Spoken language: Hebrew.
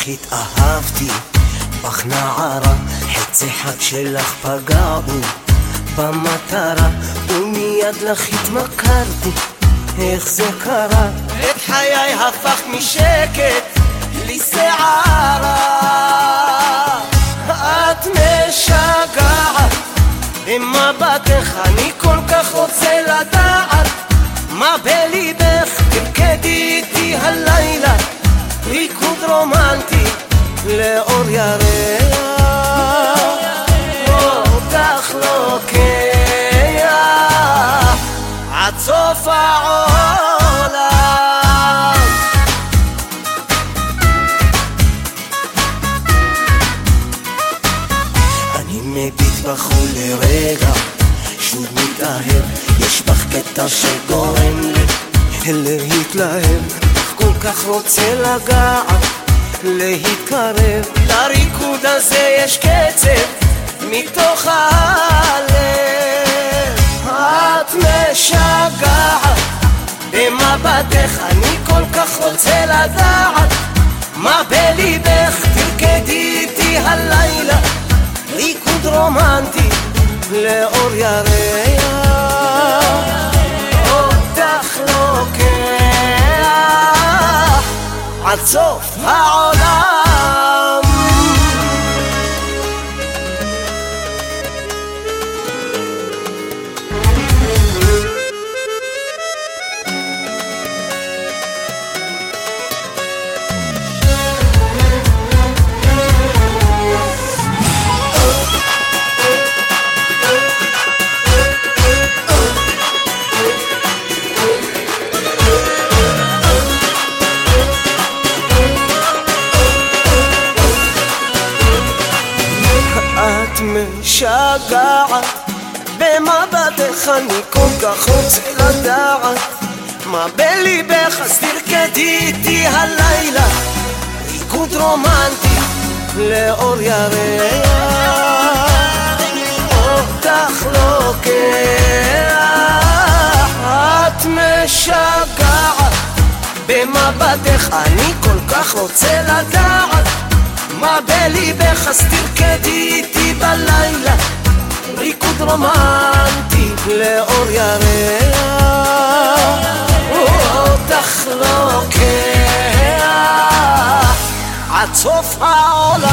איך התאהבתי בך נערה, חצי אחד שלך פגע בי במטרה, ומיד לך התמכרתי. איך זה קרה? את חיי הפכת משקט לסערה. את משגעת במבטך, אני כל כך רוצה לדעת מה בליבך. תרקדי איתי הלילה ריקוד רומנטי לאור ירח, אותך לוקח עד סוף העולם. אני מביט בך ולרגע שוב מתאהב, יש בך קטע שגורם לי להתלהב. אך כל כך רוצה לגעת, להתקרב, לריקוד הזה יש קצב מתוך הלב. את משגעת במבטך, אני כל כך רוצה לדעת מה בליבך. תרקדי איתי הלילה ריקוד רומנטי לאור ירח, אותך לוקח עד סוף העולם. את משגעת במבטך, אני כל כך רוצה לדעת מה בליבך. אז תרקדי איתי הלילה ריקוד רומנטי לאור ירח, אותך לוקח. את משגעת במבטך, אני כל כך רוצה לדעת מה בליבך. אז תרקדי איתי בלילה ריקוד רומנטי לאור ירח, אותך לוקח עד סוף העולם.